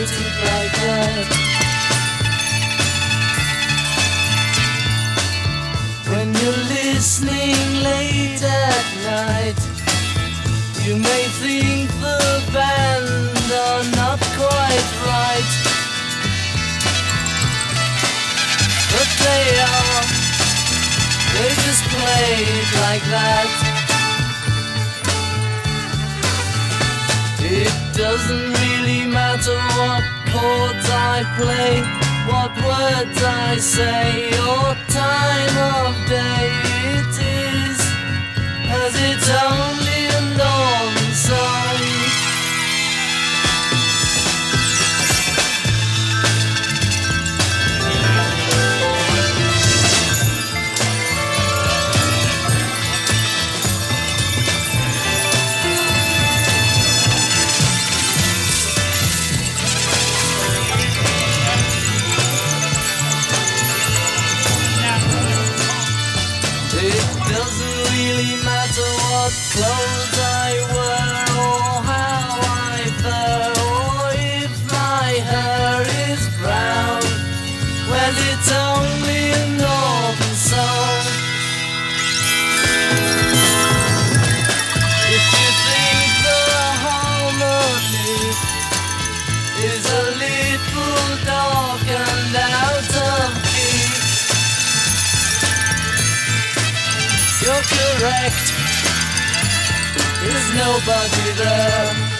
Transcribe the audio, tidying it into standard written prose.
put it like that. When you're listening late at night, you may think the band are not quite right, but they are. They just play it like that. It doesn't really matter what chords I play, what words I say, or time of day it is, as it's only a normal song. Clothes I wear, or how I fare, or if my hair is brown. Well, it's only a normal song. If you think the harmony is a little dark and out of key, you're correct. There's nobody there.